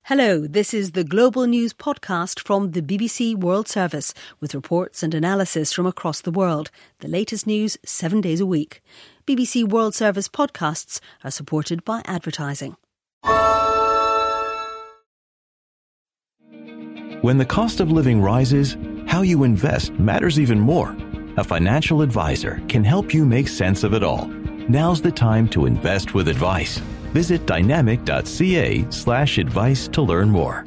Hello, this is the Global News podcast from the BBC World Service with reports and analysis from across the world. The latest news 7 days a week. BBC World Service podcasts are supported by advertising. When the cost of living rises, how you invest matters even more. A financial advisor can help you make sense of it all. Now's the time to invest with advice. Visit dynamic.ca/advice to learn more.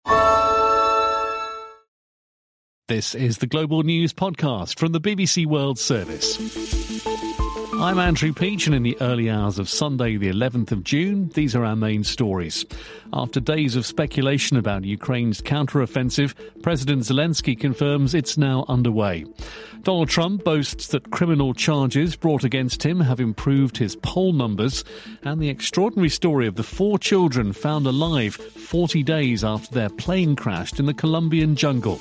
This is the Global News podcast from the BBC World Service. I'm Andrew Peach, and in the early hours of Sunday, the 11th of June, these are our main stories. After days of speculation about Ukraine's counter-offensive, President Zelensky confirms it's now underway. Donald Trump boasts that criminal charges brought against him have improved his poll numbers, and the extraordinary story of the 4 children found alive 40 days after their plane crashed in the Colombian jungle.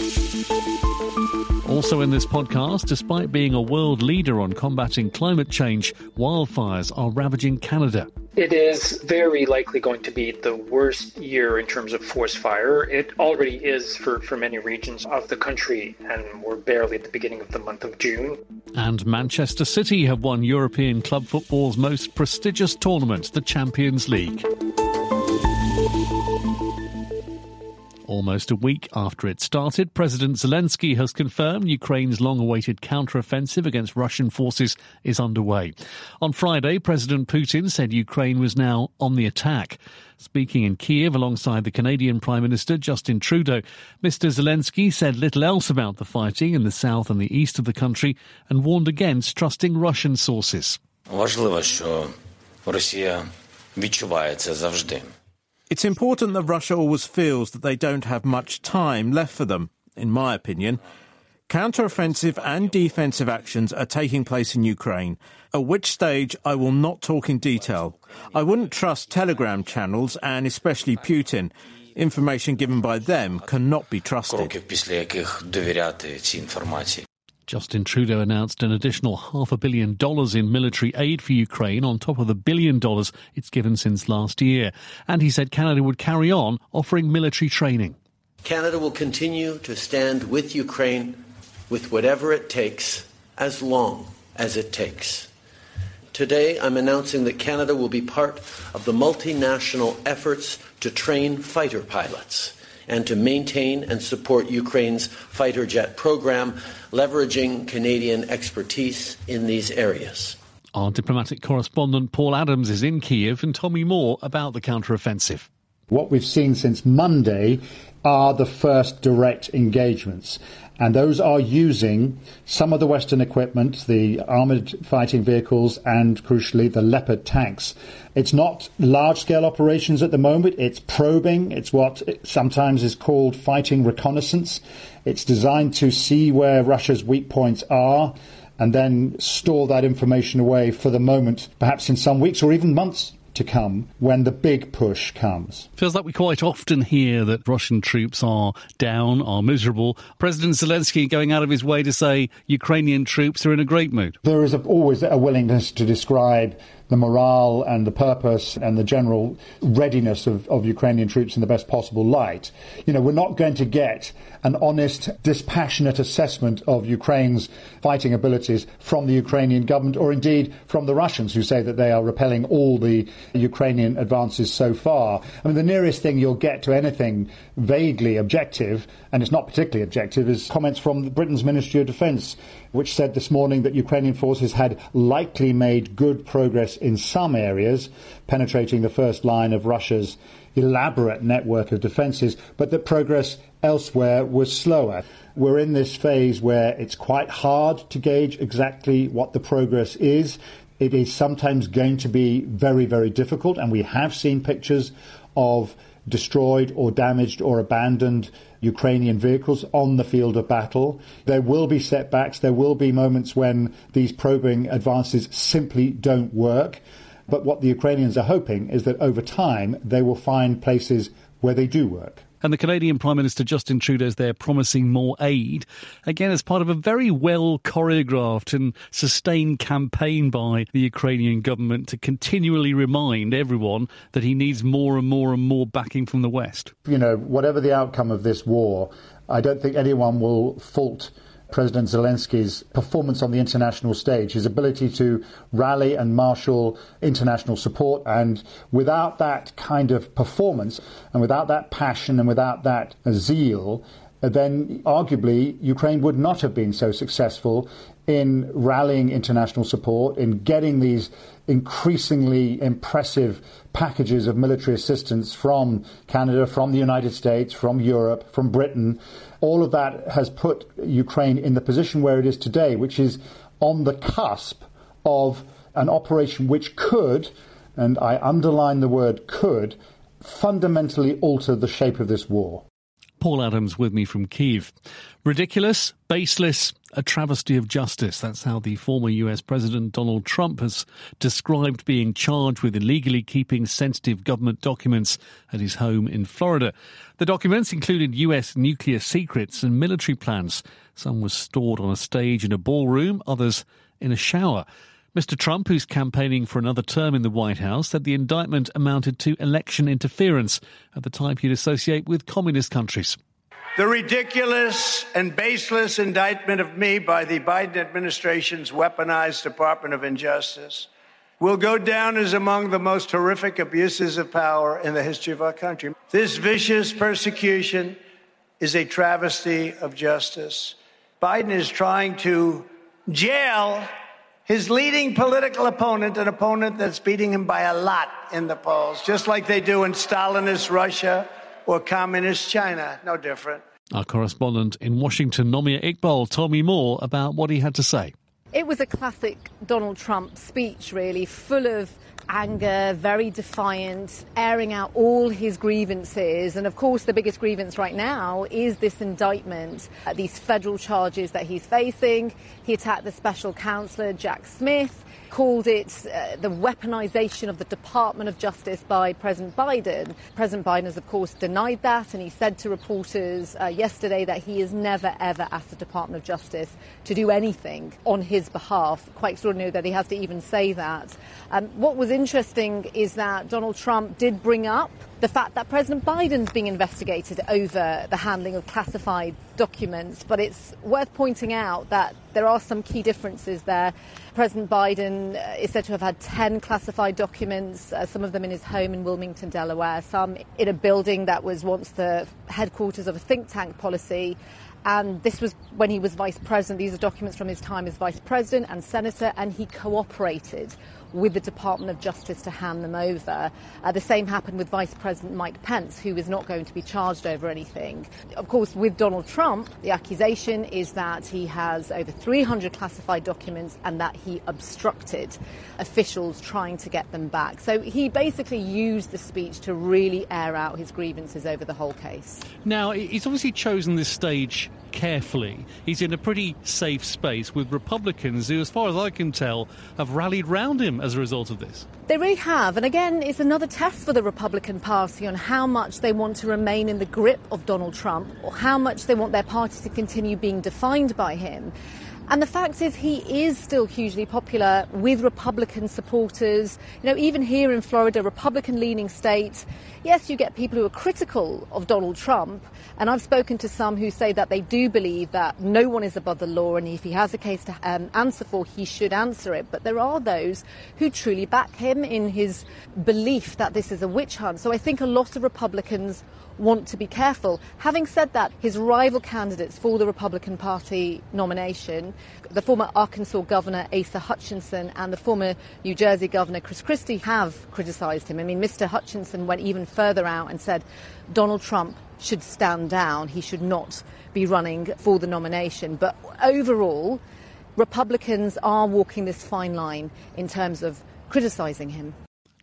Also in this podcast, despite being a world leader on combating climate change, wildfires are ravaging Canada. It is very likely going to be the worst year in terms of forest fire. It already is for many regions of the country, and we're barely at the beginning of the month of June. And Manchester City have won European club football's most prestigious tournament, the Champions League. Almost a week after it started, President Zelensky has confirmed Ukraine's long-awaited counter-offensive against Russian forces is underway. On Friday, President Putin said Ukraine was now on the attack. Speaking in Kiev alongside the Canadian Prime Minister Justin Trudeau, Mr. Zelensky said little else about the fighting in the south and the east of the country and warned against trusting Russian sources. Важливо, що Росія відчуває це завжди. It's important that Russia always feels that they don't have much time left for them, in my opinion. Counter-offensive and defensive actions are taking place in Ukraine, at which stage I will not talk in detail. I wouldn't trust Telegram channels and especially Putin. Information given by them cannot be trusted. Кроків, після яких довіряти цій інформації. Justin Trudeau announced an additional $500 million in military aid for Ukraine on top of the $1 billion it's given since last year. And he said Canada would carry on offering military training. Canada will continue to stand with Ukraine with whatever it takes, as long as it takes. Today, I'm announcing that Canada will be part of the multinational efforts to train fighter pilots and to maintain and support Ukraine's fighter jet program, leveraging Canadian expertise in these areas. Our diplomatic correspondent Paul Adams is in Kiev and told me more about the counter-offensive. What we've seen since Monday are the first direct engagements, and those are using some of the Western equipment, the armoured fighting vehicles and, crucially, the Leopard tanks. It's not large-scale operations at the moment. It's probing. It's what sometimes is called fighting reconnaissance. It's designed to see where Russia's weak points are and then store that information away for the moment, perhaps in some weeks or even months to come, when the big push comes. Feels like we quite often hear that Russian troops are down, are miserable. President Zelensky going out of his way to say Ukrainian troops are in a great mood. There is always a willingness to describe the morale and the purpose and the general readiness of Ukrainian troops in the best possible light. You know, we're not going to get an honest, dispassionate assessment of Ukraine's fighting abilities from the Ukrainian government or indeed from the Russians, who say that they are repelling all the Ukrainian advances so far. I mean, the nearest thing you'll get to anything vaguely objective, and it's not particularly objective, is comments from Britain's Ministry of Defence, which said this morning that Ukrainian forces had likely made good progress in some areas, penetrating the first line of Russia's elaborate network of defences, but that progress elsewhere was slower. We're in this phase where it's quite hard to gauge exactly what the progress is. It is sometimes going to be very, very difficult, and we have seen pictures of destroyed or damaged or abandoned Ukrainian vehicles on the field of battle. There will be setbacks. There will be moments when these probing advances simply don't work. But what the Ukrainians are hoping is that over time they will find places where they do work. And the Canadian Prime Minister Justin Trudeau's there promising more aid, again as part of a very well choreographed and sustained campaign by the Ukrainian government to continually remind everyone that he needs more and more and more backing from the West. You know, whatever the outcome of this war, I don't think anyone will fault President Zelensky's performance on the international stage, his ability to rally and marshal international support. And without that kind of performance and without that passion and without that zeal, then arguably Ukraine would not have been so successful in rallying international support, in getting these increasingly impressive packages of military assistance from Canada, from the United States, from Europe, from Britain. All of that has put Ukraine in the position where it is today, which is on the cusp of an operation which could, and I underline the word could, fundamentally alter the shape of this war. Paul Adams with me from Kyiv. Ridiculous, baseless, a travesty of justice. That's how the former US President Donald Trump has described being charged with illegally keeping sensitive government documents at his home in Florida. The documents included US nuclear secrets and military plans. Some were stored on a stage in a ballroom, others in a shower. Mr. Trump, who's campaigning for another term in the White House, said the indictment amounted to election interference of the type you'd associate with communist countries. The ridiculous and baseless indictment of me by the Biden administration's weaponized Department of Injustice will go down as among the most horrific abuses of power in the history of our country. This vicious persecution is a travesty of justice. Biden is trying to jail his leading political opponent, an opponent that's beating him by a lot in the polls, just like they do in Stalinist Russia or communist China. No different. Our correspondent in Washington, Nomia Iqbal, told me more about what he had to say. It was a classic Donald Trump speech, really, full of anger, very defiant, airing out all his grievances. And of course, the biggest grievance right now is this indictment, these federal charges that he's facing. He attacked the special counsel, Jack Smith, called it the weaponization of the Department of Justice by President Biden. President Biden has, of course, denied that, and he said to reporters yesterday that he has never, ever asked the Department of Justice to do anything on his behalf. Quite extraordinary that he has to even say that. What was interesting is that Donald Trump did bring up the fact that President Biden's being investigated over the handling of classified documents, but it's worth pointing out that there are some key differences there. President Biden is said to have had 10 classified documents, some of them in his home in Wilmington, Delaware, some in a building that was once the headquarters of a think tank policy. And this was when he was vice president. These are documents from his time as vice president and senator, and he cooperated with the Department of Justice to hand them over. The same happened with Vice President Mike Pence, who is not going to be charged over anything. Of course, with Donald Trump, the accusation is that he has over 300 classified documents and that he obstructed officials trying to get them back. So he basically used the speech to really air out his grievances over the whole case. Now, he's obviously chosen this stage carefully. He's in a pretty safe space with Republicans who, as far as I can tell, have rallied round him as a result of this. They really have. And again, it's another test for the Republican Party on how much they want to remain in the grip of Donald Trump or how much they want their party to continue being defined by him. And the fact is he is still hugely popular with Republican supporters. You know, even here in Florida, Republican-leaning state, yes, you get people who are critical of Donald Trump. And I've spoken to some who say that they do believe that no one is above the law, and if he has a case to answer for, he should answer it. But there are those who truly back him in his belief that this is a witch hunt. So I think a lot of Republicans want to be careful. Having said that, his rival candidates for the Republican Party nomination, the former Arkansas Governor Asa Hutchinson and the former New Jersey Governor Chris Christie, have criticised him. I mean, Mr. Hutchinson went even further out and said Donald Trump should stand down. He should not be running for the nomination. But overall, Republicans are walking this fine line in terms of criticising him.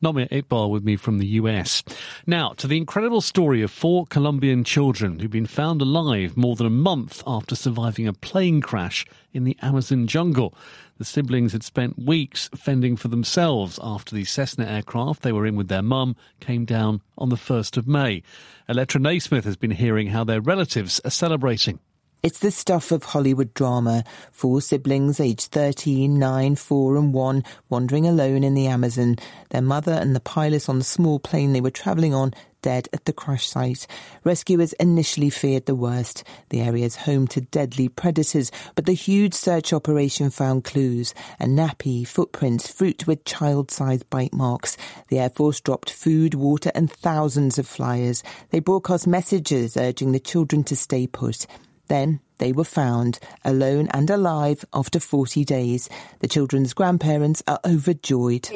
Nomir Iqbal with me from the US. Now, to the incredible story of 4 Colombian children who've been found alive more than a month after surviving a plane crash in the Amazon jungle. The siblings had spent weeks fending for themselves after the Cessna aircraft they were in with their mum came down on the 1st of May. Electra Naismith has been hearing how their relatives are celebrating. It's the stuff of Hollywood drama. 4 siblings aged 13, 9, 4 and 1 wandering alone in the Amazon. Their mother and the pilot on the small plane they were travelling on dead at the crash site. Rescuers initially feared the worst. The area is home to deadly predators, but the huge search operation found clues. A nappy, footprints, fruit with child-sized bite marks. The Air Force dropped food, water and thousands of flyers. They broadcast messages urging the children to stay put. Then they were found, alone and alive, after 40 days. The children's grandparents are overjoyed.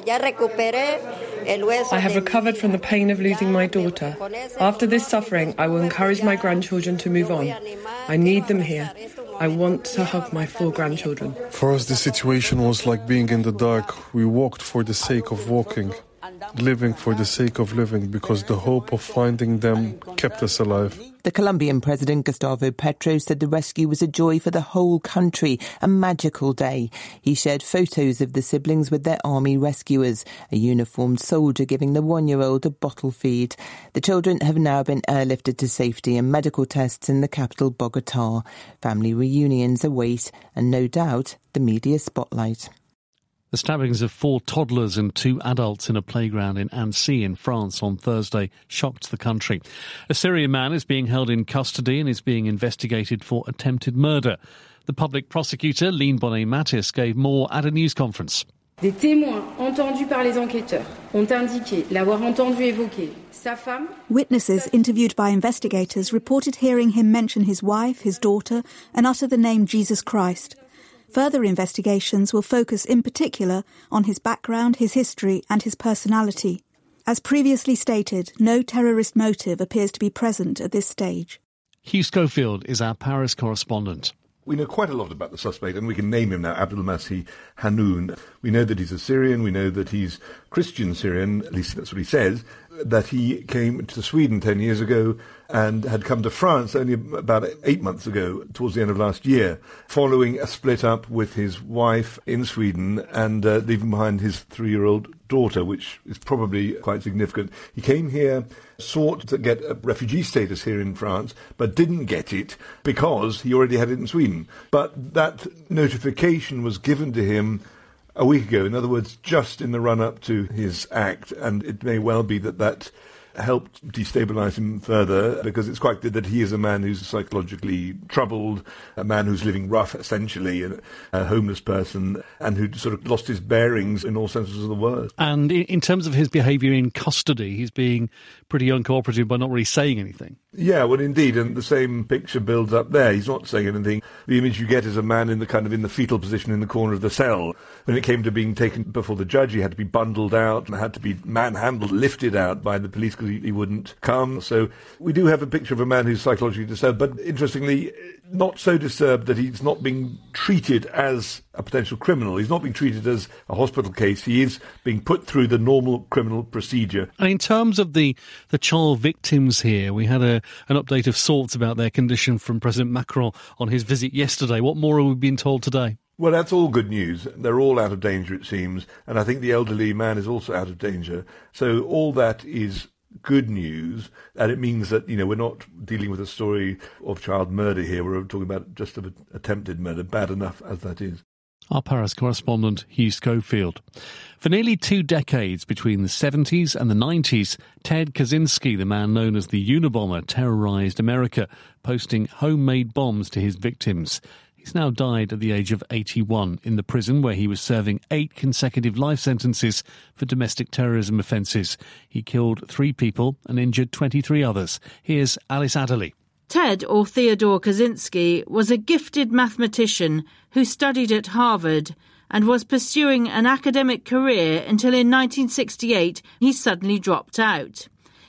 I have recovered from the pain of losing my daughter. After this suffering, I will encourage my grandchildren to move on. I need them here. I want to hug my 4 grandchildren. For us, the situation was like being in the dark. We walked for the sake of walking, living for the sake of living, because the hope of finding them kept us alive. The Colombian President Gustavo Petro said the rescue was a joy for the whole country, a magical day. He shared photos of the siblings with their army rescuers, a uniformed soldier giving the 1-year-old a bottle feed. The children have now been airlifted to safety and medical tests in the capital Bogotá. Family reunions await and no doubt the media spotlight. The stabbings of 4 toddlers and 2 adults in a playground in Annecy in France on Thursday shocked the country. A Syrian man is being held in custody and is being investigated for attempted murder. The public prosecutor, Lynn Bonnet-Matis, gave more at a news conference. Des témoins entendus par les enquêteurs ont indiqué l'avoir entendu évoquer sa femme. Witnesses interviewed by investigators reported hearing him mention his wife, his daughter, and utter the name Jesus Christ. Further investigations will focus in particular on his background, his history and his personality. As previously stated, no terrorist motive appears to be present at this stage. Hugh Schofield is our Paris correspondent. We know quite a lot about the suspect, and we can name him now, Abdelmasih Hannoun. We know that he's a Syrian, we know that he's Christian Syrian, at least that's what he says, that he came to Sweden 10 years ago and had come to France only about 8 months ago, towards the end of last year, following a split up with his wife in Sweden and leaving behind his 3-year-old daughter, which is probably quite significant. He came here, sought to get a refugee status here in France, but didn't get it because he already had it in Sweden. But that notification was given to him a week ago, in other words, just in the run-up to his act, and it may well be that that helped destabilise him further, because it's quite clear that he is a man who's psychologically troubled, a man who's living rough, essentially, a homeless person, and who sort of lost his bearings in all senses of the word. And in terms of his behaviour in custody, he's being pretty uncooperative by not really saying anything. Yeah, well, indeed, and the same picture builds up there. He's not saying anything. The image you get is a man in the fetal position in the corner of the cell. When it came to being taken before the judge, he had to be bundled out and had to be manhandled, lifted out by the police because he wouldn't come. So we do have a picture of a man who's psychologically disturbed, but interestingly, not so disturbed that he's not being treated as a potential criminal. He's not being treated as a hospital case. He is being put through the normal criminal procedure. And in terms of the child victims here, we had an update of sorts about their condition from President Macron on his visit yesterday. What more are we being told today? Well, that's all good news. They're all out of danger, it seems. And I think the elderly man is also out of danger. So all that is good news, and it means that, we're not dealing with a story of child murder here. We're talking about just of attempted murder, bad enough as that is. Our Paris correspondent, Hugh Schofield. For nearly 2 decades, between the 70s and the 90s, Ted Kaczynski, the man known as the Unabomber, terrorised America, posting homemade bombs to his victims. He's now died at the age of 81 in the prison where he was serving 8 consecutive life sentences for domestic terrorism offences. He killed 3 people and injured 23 others. Here's Alice Adderley. Ted, or Theodore Kaczynski, was a gifted mathematician who studied at Harvard and was pursuing an academic career until in 1968 he suddenly dropped out.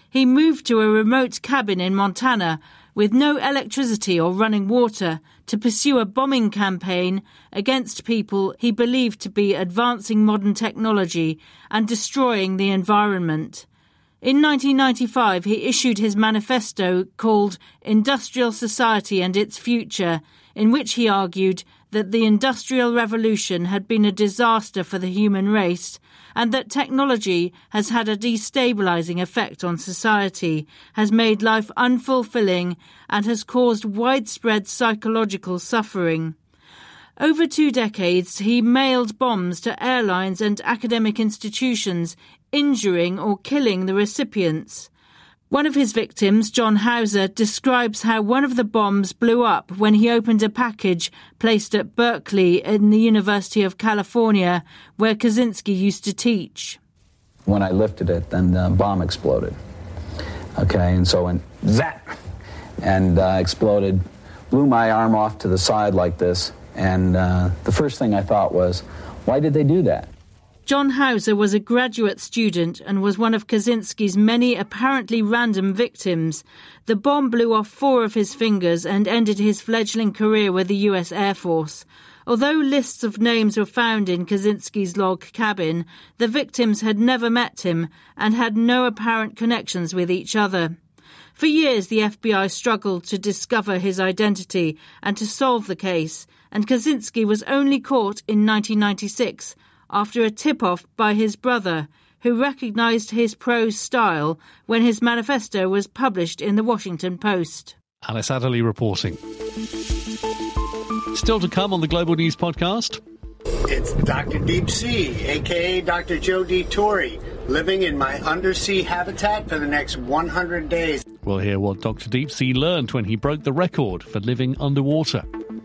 he moved to a remote cabin in Montana with no electricity or running water to pursue a bombing campaign against people he believed to be advancing modern technology and destroying the environment. In 1995, he issued his manifesto called Industrial Society and Its Future, in which he argued that the Industrial Revolution had been a disaster for the human race and that technology has had a destabilising effect on society, has made life unfulfilling and has caused widespread psychological suffering. Over 2 decades, he mailed bombs to airlines and academic institutions, injuring or killing the recipients. One of his victims, John Hauser, describes how one of the bombs blew up when he opened a package placed at Berkeley in the University of California, where Kaczynski used to teach. When I lifted it, then the bomb exploded. Okay, and so went zap, and exploded, blew my arm off to the side like this, and the first thing I thought was, why did they do that? John Hauser was a graduate student and was one of Kaczynski's many apparently random victims. The bomb blew off 4 of his fingers and ended his fledgling career with the US Air Force. Although lists of names were found in Kaczynski's log cabin, the victims had never met him and had no apparent connections with each other. For years, the FBI struggled to discover his identity and to solve the case, and Kaczynski was only caught in 1996 after a tip-off by his brother, who recognised his prose style when his manifesto was published in the Washington Post. Alice Adderley reporting. Still to come on the Global News Podcast. It's Dr. Deep Sea, a.k.a. Dr. Joe D. Torrey, living in my undersea habitat for the next 100 days. We'll hear what Dr. Deep Sea learned when he broke the record for living underwater.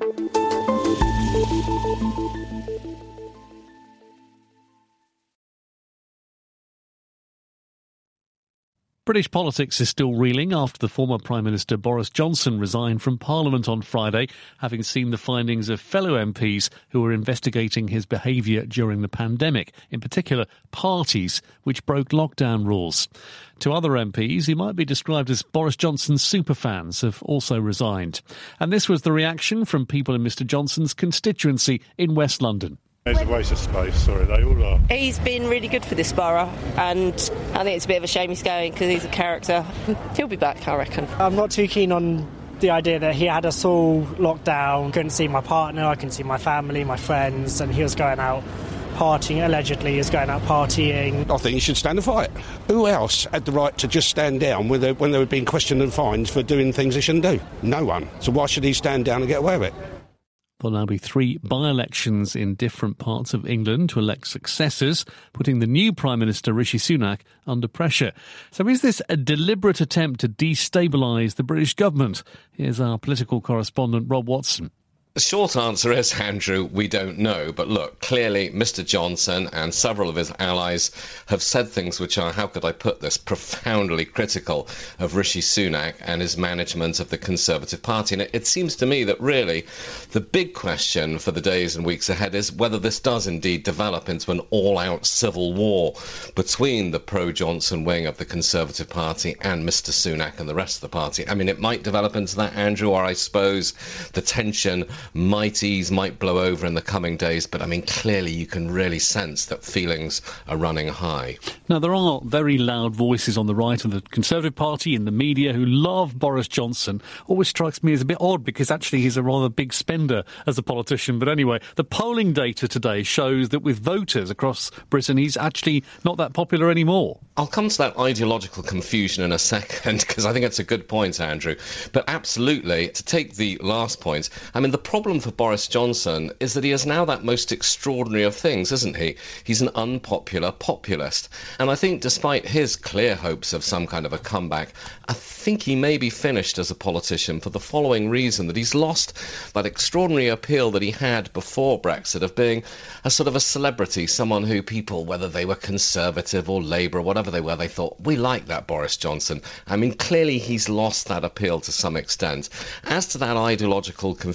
British politics is still reeling after the former Prime Minister Boris Johnson resigned from Parliament on Friday, having seen the findings of fellow MPs who were investigating his behaviour during the pandemic, in particular parties which broke lockdown rules. 2 other MPs, who might be described as Boris Johnson's superfans, have also resigned. And this was the reaction from people in Mr Johnson's constituency in West London. It's a waste of space, sorry, they all are. He's been really good for this borough, and I think it's a bit of a shame he's going because he's a character. He'll be back, I reckon. I'm not too keen on the idea that he had us all locked down. Couldn't see my partner, I couldn't see my family, my friends, and he was going out partying, allegedly he was going out partying. I think he should stand and fight. Who else had the right to just stand down when they were being questioned and fined for doing things they shouldn't do? No one. So why should he stand down and get away with it? There'll now be 3 by-elections in different parts of England to elect successors, putting the new Prime Minister Rishi Sunak under pressure. So is this a deliberate attempt to destabilise the British government? Here's our political correspondent Rob Watson. The short answer is, Andrew, we don't know. But look, clearly Mr Johnson and several of his allies have said things which are, how could I put this, profoundly critical of Rishi Sunak and his management of the Conservative Party. And it seems to me that really the big question for the days and weeks ahead is whether this does indeed develop into an all-out civil war between the pro-Johnson wing of the Conservative Party and Mr Sunak and the rest of the party. I mean, it might develop into that, Andrew, or I suppose the tension might ease, might blow over in the coming days, but I mean, clearly you can really sense that feelings are running high. Now, there are very loud voices on the right of the Conservative Party in the media who love Boris Johnson. Always strikes me as a bit odd because actually he's a rather big spender as a politician. But anyway, the polling data today shows that with voters across Britain, he's actually not that popular anymore. I'll come to that ideological confusion in a second because I think it's a good point, Andrew. But absolutely, to take the last point, I mean, the problem for Boris Johnson is that he is now that most extraordinary of things, isn't he? He's an unpopular populist. And I think despite his clear hopes of some kind of a comeback, I think he may be finished as a politician for the following reason, that he's lost that extraordinary appeal that he had before Brexit of being a sort of a celebrity, someone who people, whether they were Conservative or Labour or whatever they were, they thought, we like that Boris Johnson. I mean, clearly he's lost that appeal to some extent. As to that ideological confusion,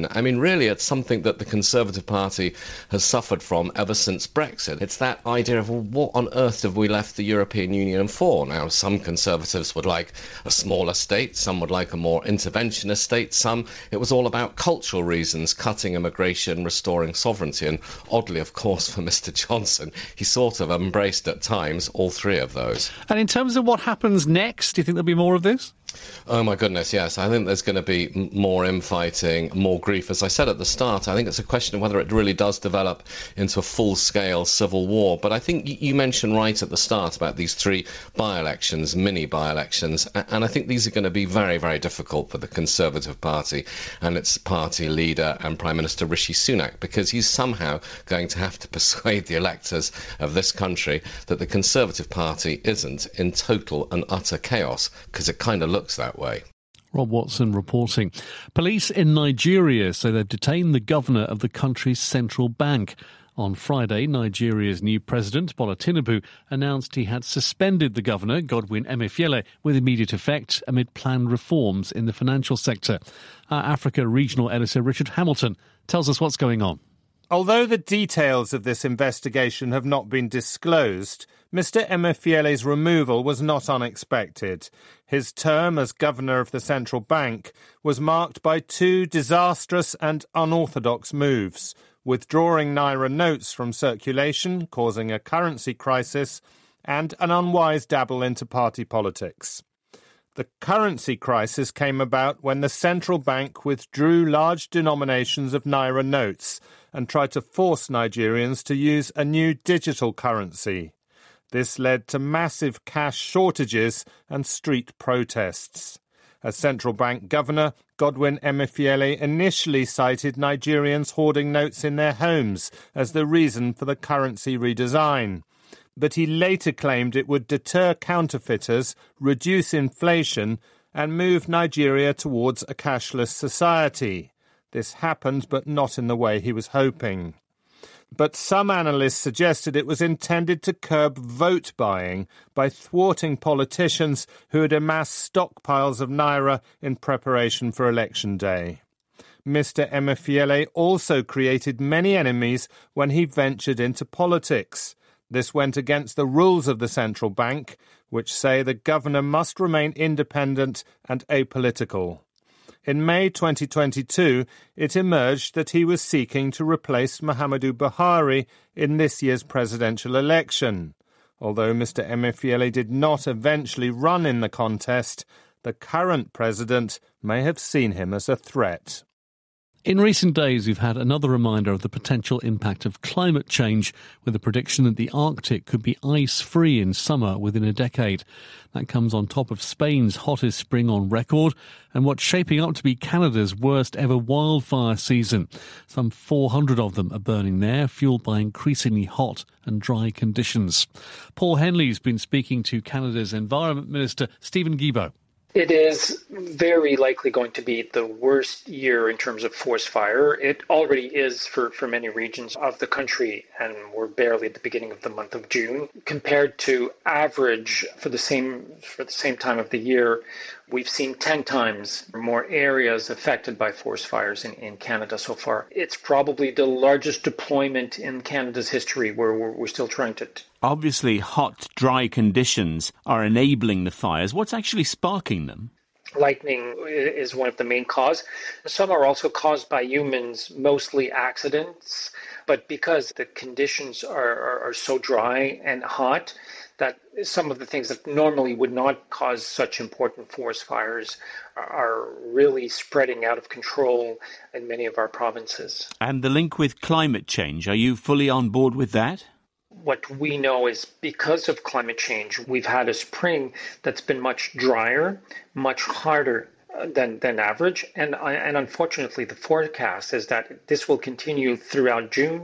immigration. I mean, really, it's something that the Conservative Party has suffered from ever since Brexit. It's that idea of, well, what on earth have we left the European Union for? Now, some Conservatives would like a smaller state, some would like a more interventionist state, some it was all about cultural reasons, cutting immigration, restoring sovereignty, and oddly, of course, for Mr. Johnson, he sort of embraced at times all three of those. And in terms of what happens next, do you think there'll be more of this? Oh my goodness, yes. I think there's going to be more infighting, more grief. As I said at the start, I think it's a question of whether it really does develop into a full-scale civil war. But I think you mentioned right at the start about these three by-elections, mini by-elections, and I think these are going to be very, very difficult for the Conservative Party and its party leader and Prime Minister Rishi Sunak, because he's somehow going to have to persuade the electors of this country that the Conservative Party isn't in total and utter chaos, because it kind of looks that way. Rob Watson reporting. Police in Nigeria say they've detained the governor of the country's central bank. On Friday, Nigeria's new president, Bola Tinubu, announced he had suspended the governor, Godwin Emefiele, with immediate effect amid planned reforms in the financial sector. Our Africa regional editor, Richard Hamilton, tells us what's going on. Although the details of this investigation have not been disclosed, Mr. Emefiele's removal was not unexpected. His term as governor of the central bank was marked by two disastrous and unorthodox moves: withdrawing Naira notes from circulation, causing a currency crisis, and an unwise dabble into party politics. The currency crisis came about when the central bank withdrew large denominations of Naira notes and tried to force Nigerians to use a new digital currency. This led to massive cash shortages and street protests. As central bank governor, Godwin Emefiele initially cited Nigerians hoarding notes in their homes as the reason for the currency redesign. But he later claimed it would deter counterfeiters, reduce inflation, and move Nigeria towards a cashless society. This happened, but not in the way he was hoping. But some analysts suggested it was intended to curb vote buying by thwarting politicians who had amassed stockpiles of Naira in preparation for election day. Mr. Emefiele also created many enemies when he ventured into politics. This went against the rules of the central bank, which say the governor must remain independent and apolitical. In May 2022, it emerged that he was seeking to replace Muhammadu Buhari in this year's presidential election. Although Mr. Emefiele did not eventually run in the contest, the current president may have seen him as a threat. In recent days, we've had another reminder of the potential impact of climate change, with a prediction that the Arctic could be ice-free in summer within a decade. That comes on top of Spain's hottest spring on record and what's shaping up to be Canada's worst ever wildfire season. Some 400 of them are burning there, fuelled by increasingly hot and dry conditions. Paul Henley's been speaking to Canada's Environment Minister, Stephen Guilbeault. It is very likely going to be the worst year in terms of forest fire. It already is for many regions of the country, and we're barely at the beginning of the month of June. Compared to average for the same time of the year, we've seen 10 times more areas affected by forest fires in Canada so far. It's probably the largest deployment in Canada's history where we're still trying to... Obviously, hot, dry conditions are enabling the fires. What's actually sparking them? Lightning is one of the main causes. Some are also caused by humans, mostly accidents. But because the conditions are so dry and hot, that some of the things that normally would not cause such important forest fires are really spreading out of control in many of our provinces. And the link with climate change, are you fully on board with that? What we know is because of climate change, we've had a spring that's been much drier, much harder than average. And unfortunately, the forecast is that this will continue throughout June,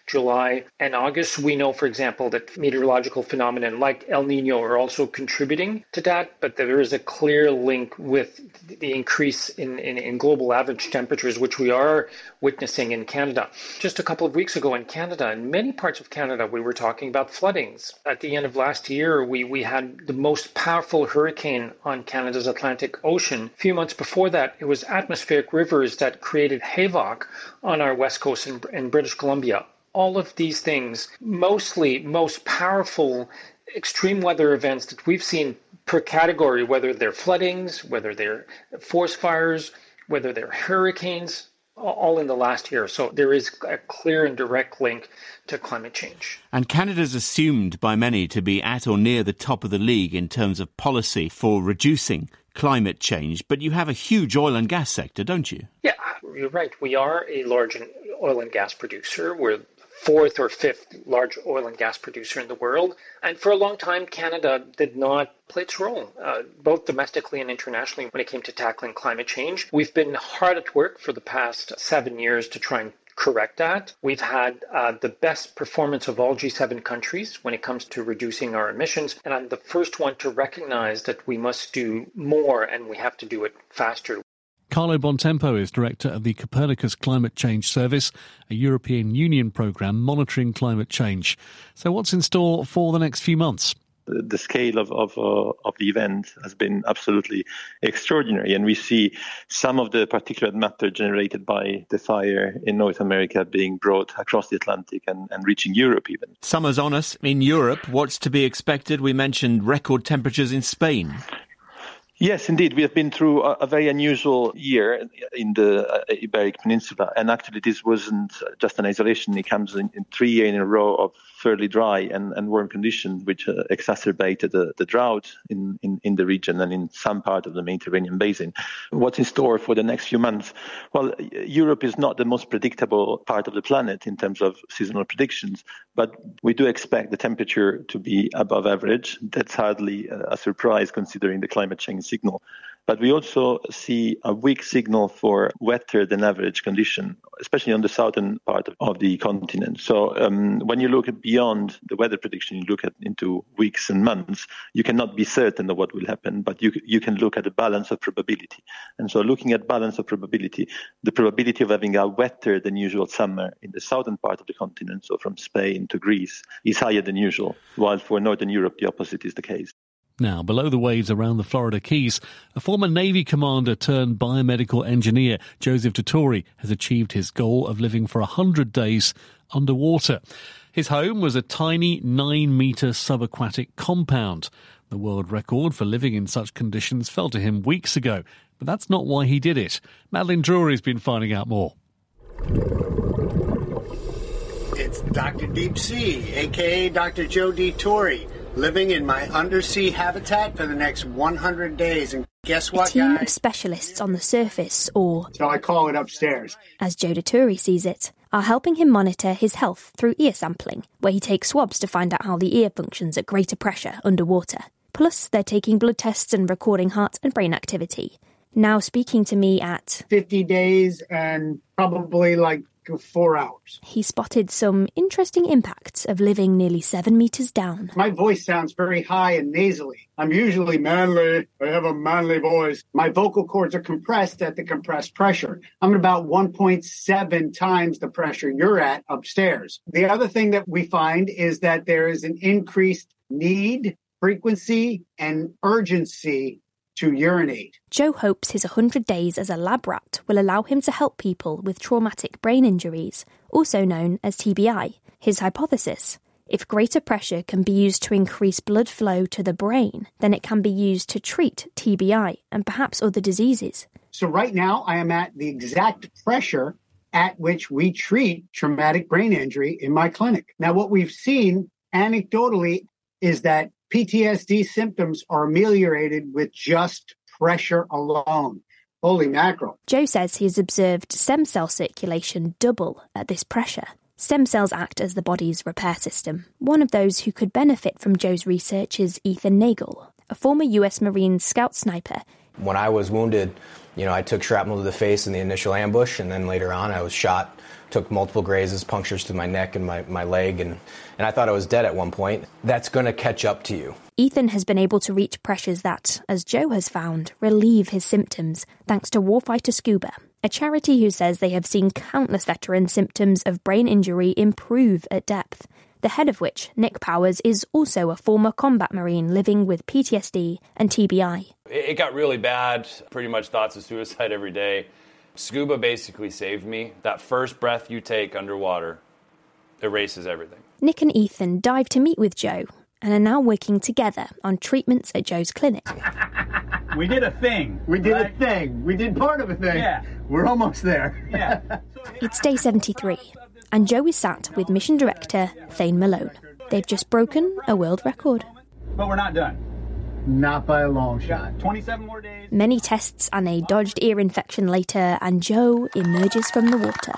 July and August. We know, for example, that meteorological phenomena like El Nino are also contributing to that, but there is a clear link with the increase in global average temperatures, which we are witnessing in Canada. Just a couple of weeks ago in Canada, in many parts of Canada, we were talking about floodings. At the end of last year, we had the most powerful hurricane on Canada's Atlantic Ocean. A few months before that, it was atmospheric rivers that created havoc on our west coast in British Columbia. All of these things, most powerful extreme weather events that we've seen per category, whether they're floodings, whether they're forest fires, whether they're hurricanes, all in the last year. So there is a clear and direct link to climate change. And Canada's assumed by many to be at or near the top of the league in terms of policy for reducing climate change. But you have a huge oil and gas sector, don't you? Yeah, you're right. We are a large oil and gas producer. We're fourth or fifth large oil and gas producer in the world. And for a long time, Canada did not play its role, both domestically and internationally, when it came to tackling climate change. We've been hard at work for the past 7 years to try and correct that. We've had the best performance of all G7 countries when it comes to reducing our emissions. And I'm the first one to recognize that we must do more and we have to do it faster. Carlo Bontempo is director of the Copernicus Climate Change Service, a European Union programme monitoring climate change. So what's in store for the next few months? The scale of the event has been absolutely extraordinary, and we see some of the particulate matter generated by the fire in North America being brought across the Atlantic and reaching Europe even. Summer's on us. In Europe, what's to be expected? We mentioned record temperatures in Spain. Yes, indeed. We have been through a very unusual year in the Iberic Peninsula. And actually, this wasn't just an isolation. It comes in 3 years in a row of fairly dry and warm conditions, which exacerbated the drought in the region and in some part of the Mediterranean basin. What's in store for the next few months? Well, Europe is not the most predictable part of the planet in terms of seasonal predictions, but we do expect the temperature to be above average. That's hardly a surprise considering the climate change signal. But we also see a weak signal for wetter than average condition, especially on the southern part of the continent. So when you look beyond the weather prediction, you look into weeks and months, you cannot be certain of what will happen, but you can look at the balance of probability. And so looking at balance of probability, the probability of having a wetter than usual summer in the southern part of the continent, so from Spain to Greece, is higher than usual, while for Northern Europe, the opposite is the case. Now, below the waves around the Florida Keys, a former Navy commander turned biomedical engineer, Joseph Dettori, has achieved his goal of living for 100 days underwater. His home was a tiny 9-metre subaquatic compound. The world record for living in such conditions fell to him weeks ago, but that's not why he did it. Madeline Drury's been finding out more. It's Dr. Deep Sea, a.k.a. Dr. Joe D. Torre, living in my undersea habitat for the next 100 days. And guess what, guys? A team of specialists on the surface, or so I call it upstairs, as Joe Dettori sees it, are helping him monitor his health through ear sampling, where he takes swabs to find out how the ear functions at greater pressure underwater. Plus, they're taking blood tests and recording heart and brain activity. Now speaking to me at 50 days and probably 4 hours. He spotted some interesting impacts of living nearly 7 metres down. My voice sounds very high and nasally. I'm usually manly. I have a manly voice. My vocal cords are compressed at the compressed pressure. I'm at about 1.7 times the pressure you're at upstairs. The other thing that we find is that there is an increased need, frequency, and urgency to urinate. Joe hopes his 100 days as a lab rat will allow him to help people with traumatic brain injuries, also known as TBI. His hypothesis: if greater pressure can be used to increase blood flow to the brain, then it can be used to treat TBI and perhaps other diseases. So right now I am at the exact pressure at which we treat traumatic brain injury in my clinic. Now what we've seen anecdotally is that PTSD symptoms are ameliorated with just pressure alone. Holy mackerel. Joe says he has observed stem cell circulation double at this pressure. Stem cells act as the body's repair system. One of those who could benefit from Joe's research is Ethan Nagel, a former US Marine scout sniper When I was wounded, I took shrapnel to the face in the initial ambush, and then later on I was shot, took multiple grazes, punctures to my neck and my leg, and I thought I was dead at one point. That's going to catch up to you. Ethan has been able to reach pressures that, as Joe has found, relieve his symptoms thanks to Warfighter Scuba, a charity who says they have seen countless veteran symptoms of brain injury improve at depth. The head of which, Nick Powers, is also a former combat Marine living with PTSD and TBI. It got really bad, pretty much thoughts of suicide every day. Scuba basically saved me. That first breath you take underwater erases everything. Nick and Ethan dive to meet with Joe and are now working together on treatments at Joe's clinic. We did a thing. We did a thing. We did part of a thing. Yeah. We're almost there. Yeah. It's day 73, and Joe is sat with Mission Director Thane Malone. They've just broken a world record. But we're not done. Not by a long shot. 27 more days. Many tests and a dodged ear infection later, and Joe emerges from the water.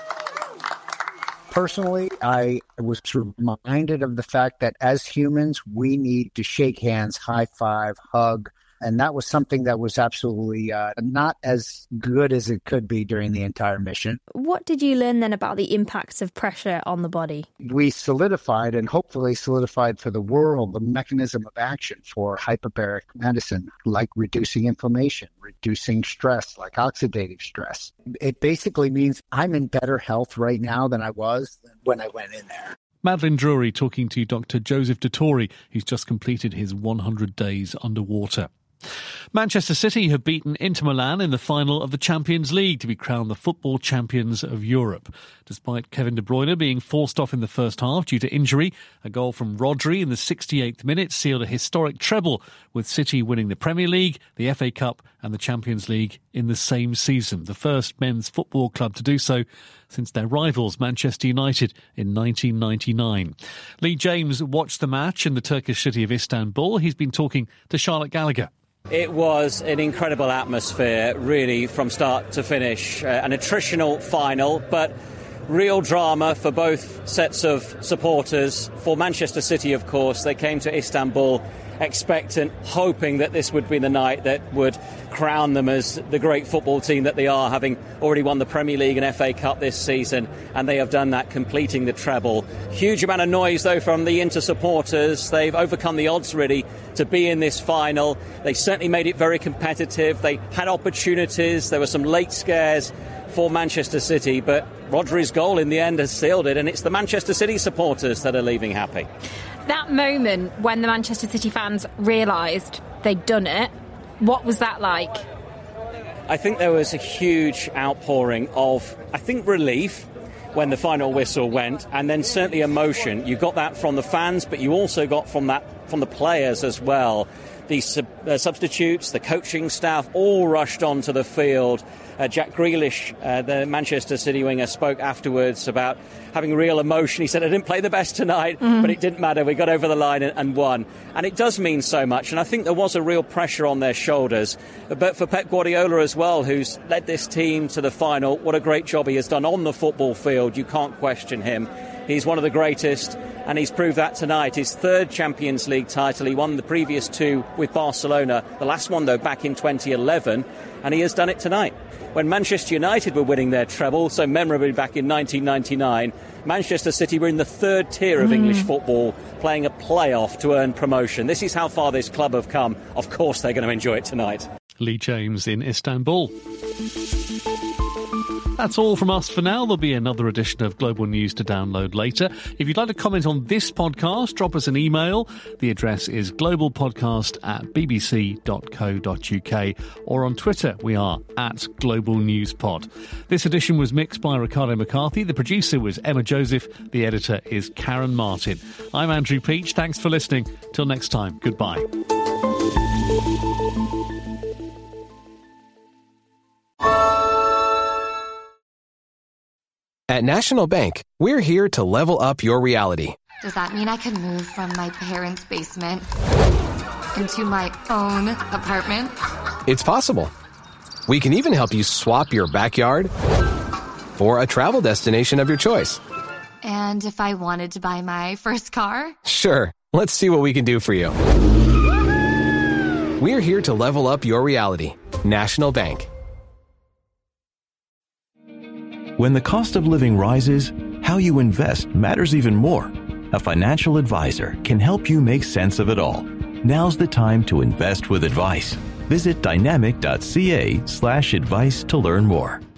Personally, I was reminded of the fact that as humans, we need to shake hands, high five, hug. And that was something that was absolutely not as good as it could be during the entire mission. What did you learn then about the impacts of pressure on the body? We solidified, and hopefully solidified for the world, the mechanism of action for hyperbaric medicine, like reducing inflammation, reducing stress, like oxidative stress. It basically means I'm in better health right now than I was when I went in there. Madeline Drury talking to Dr. Joseph Dettori, who's just completed his 100 days underwater. Manchester City have beaten Inter Milan in the final of the Champions League to be crowned the football champions of Europe. Despite Kevin De Bruyne being forced off in the first half due to injury, a goal from Rodri in the 68th minute sealed a historic treble, with City winning the Premier League, the FA Cup and the Champions League in the same season, the first men's football club to do so since their rivals Manchester United in 1999. Lee James watched the match in the Turkish city of Istanbul. He's been talking to Charlotte Gallagher. It was an incredible atmosphere, really, from start to finish. An attritional final, but real drama for both sets of supporters. For Manchester City, of course, they came to Istanbul expectant, hoping that this would be the night that would crown them as the great football team that they are, having already won the Premier League and FA Cup this season, and they have done that, completing the treble. Huge amount of noise, though, from the Inter supporters. They've overcome the odds, really, to be in this final. They certainly made it very competitive. They had opportunities. There were some late scares for Manchester City, but Rodri's goal in the end has sealed it, and it's the Manchester City supporters that are leaving happy. That moment when the Manchester City fans realised they'd done it, what was that like? I think there was a huge outpouring of, relief when the final whistle went, and then certainly emotion. You got that from the fans, but you also got from the players as well. The substitutes, the coaching staff, all rushed onto the field. Jack Grealish, the Manchester City winger, spoke afterwards about having real emotion. He said, I didn't play the best tonight, but it didn't matter. We got over the line and won. And it does mean so much. And I think there was a real pressure on their shoulders. But for Pep Guardiola as well, who's led this team to the final, what a great job he has done on the football field. You can't question him. He's one of the greatest, and he's proved that tonight. His third Champions League title. He won the previous two with Barcelona. The last one, though, back in 2011. And he has done it tonight. When Manchester United were winning their treble, so memorably back in 1999, Manchester City were in the third tier of English football, playing a playoff to earn promotion. This is how far this club have come. Of course they're going to enjoy it tonight. Lee James in Istanbul. That's all from us for now. There'll be another edition of Global News to download later. If you'd like to comment on this podcast, drop us an email. The address is globalpodcast@bbc.co.uk, or on Twitter we are @GlobalNewsPod. This edition was mixed by Ricardo McCarthy. The producer was Emma Joseph. The editor is Karen Martin. I'm Andrew Peach. Thanks for listening. Till next time, goodbye. At National Bank, we're here to level up your reality. Does that mean I can move from my parents' basement into my own apartment? It's possible. We can even help you swap your backyard for a travel destination of your choice. And if I wanted to buy my first car? Sure. Let's see what we can do for you. We're here to level up your reality. National Bank. When the cost of living rises, how you invest matters even more. A financial advisor can help you make sense of it all. Now's the time to invest with advice. Visit dynamic.ca/advice to learn more.